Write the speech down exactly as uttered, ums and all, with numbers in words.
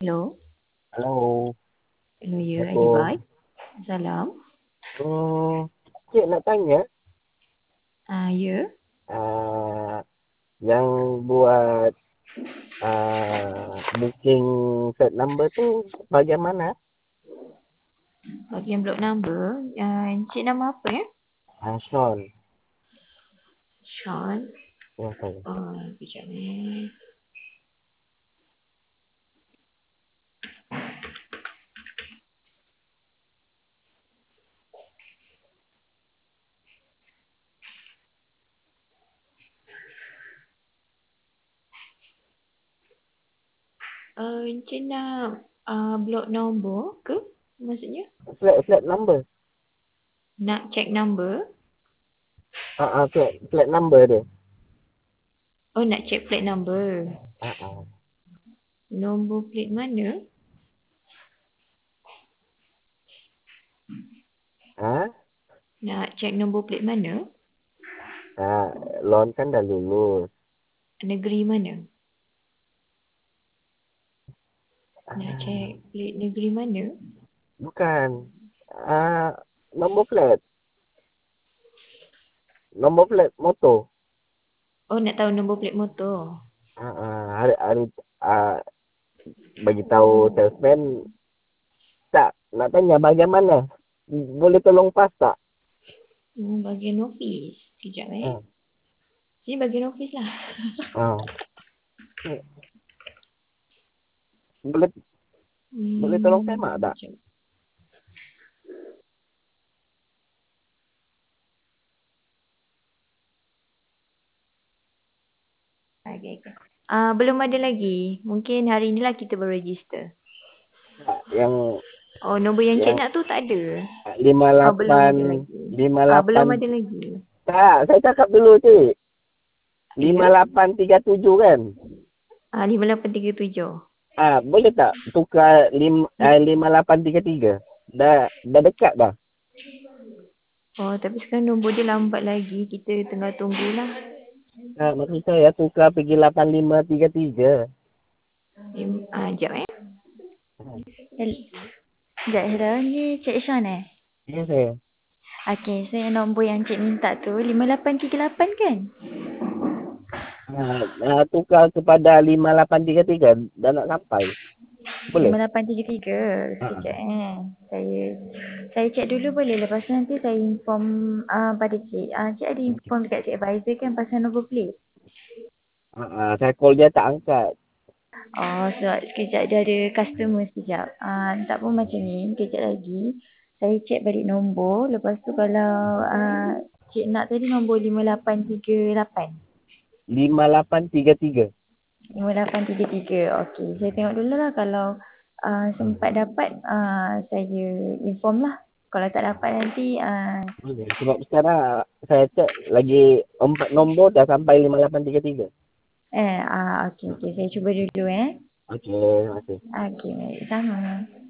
Hello. Hello. Hello, ya, I D Assalamualaikum. Vibe. Salam. Hmm, Cik nak tanya, Ah, ya. uh, yang buat uh, booking set number tu bagaimana? Bagian block number, ah, Encik nama apa ya? Ah, Sean. Sean. Ya, saya. Oh, kejap ni. Uh, Encik nak uh, block nombor ke? Maksudnya? Flat, flat number. Nak check number? Ah, ah, flat, flat number dia. Oh, nak check plate number. Ah, ah. Nombor plate mana? Ah, Nak check nombor plate mana? ah, loan kan dah lulus. Negeri mana? Nak Ah, check plate negeri mana? bukan. Ah, nombor flat. Nombor flat motor. Oh, nak tahu nombor plate motor. Ah, ah, hari, hari, ah, bagi tahu salesman. Tak, nak tanya bagaimana? Boleh tolong pas tak? Hmm, bagian office. Kejap eh. Hmm. Sini bagian office lah. Ah. Boleh boleh tolong Hmm, semak tak? kejap. Okay, okay. Uh, belum ada lagi. Mungkin hari inilah kita berregister. Yang Oh, nombor yang cik yang nak tu tak ada. lima Oh, belum lapan ada lagi. lima Ah, belum lapan ada lagi. tak, saya cakap dulu cik. Ya? lima lapan tiga tujuh kan? Ah, lima lapan tiga tujuh. Ah, boleh tak tukar lim, eh, lima lapan tiga tiga? Dah dah dekat dah. Oh, tapi sekarang nombor dia lambat lagi. Kita tengah tunggulah. Ah, maksud saya tukar pergi lapan lima tiga tiga. Lim, ah, jap eh. Hmm. Hel- Sekejap, hello. Ni Cik Sean eh? Ya saya. Okey, so yang nombor yang Cik minta tu lima lapan tiga lapan kan? Ah, ah, tukar kepada lima lapan tiga tiga dah nak sampai. Boleh? lima lapan tiga tiga. Ah, Sekejap eh. Saya saya cek dulu boleh. Lepas tu nanti saya inform uh, pada Cik. Uh, Cik ada inform dekat Cik advisor kan pasal nombor plate? ah, ah, saya call dia tak angkat. Oh, sebab sekejap dia ada customer sekejap. Uh, tak pun macam ni. Kejap lagi. Saya cek balik nombor. Lepas tu kalau uh, Cik nak tadi nombor lima lapan tiga lapan. lima lapan tiga tiga. lima lapan tiga tiga. Okey, saya tengok dulu lah kalau uh, sempat dapat uh, saya inform lah. Kalau tak dapat nanti uh, Boleh. Sebab sekarang saya cek lagi empat nombor dah sampai lima lapan tiga tiga. eh uh, okey okey saya cuba dulu eh. Okey, terima kasih. Okey, baik. Sama.